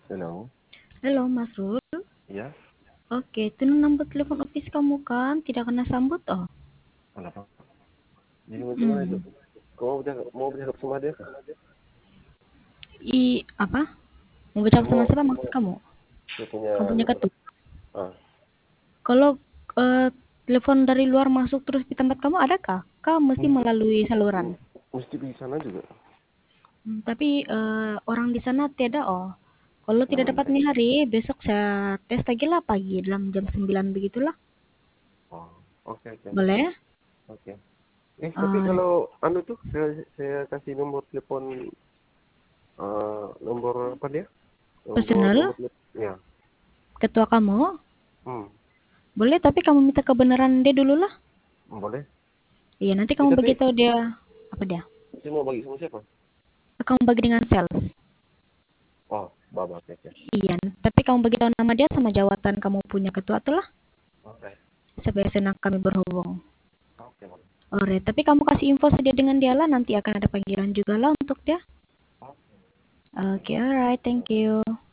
Halo, Halo Mas Rul. iya, Oke, itu nomor telepon office kamu kan? Tidak kena sambut oh. kenapa? Jadi gimana itu? Hmm. Mau bercakap sama dia kah? Apa? Mau bicara sama Mau siapa maksud kamu? dia punya Kamu punya ketuk. ah, Kalau telepon dari luar masuk terus di tempat kamu ada kah? Kah mesti mesti, melalui saluran. m- mesti di sana juga. Tapi orang di sana tidak oh. Kalau tidak dapat nih hari, besok saya tes lagi lah pagi dalam jam 9 begitulah. Oh, oke oke Boleh? oke. Tapi Eh, kalau anu tuh saya kasih nomor telepon nomor apa dia? Nomor Personal telepon. Ya. ketua kamu? Hmm, Boleh, tapi kamu minta kebenaran dia dulu lah. boleh. Iya, nanti kamu Tapi beritahu dia apa dia. saya mau bagi sama siapa? Kamu bagi dengan sales. Oh, Baba, oke oke. Iya, tapi kamu bagi tahu nama dia sama jawatan kamu punya ketua itulah. Oke. Supaya senang kami berhubung. Oke, boleh. Alright, tapi kamu kasih info sedia dengan dia lah, nanti akan ada panggilan juga lah untuk dia. Oke. Oke, alright, thank you.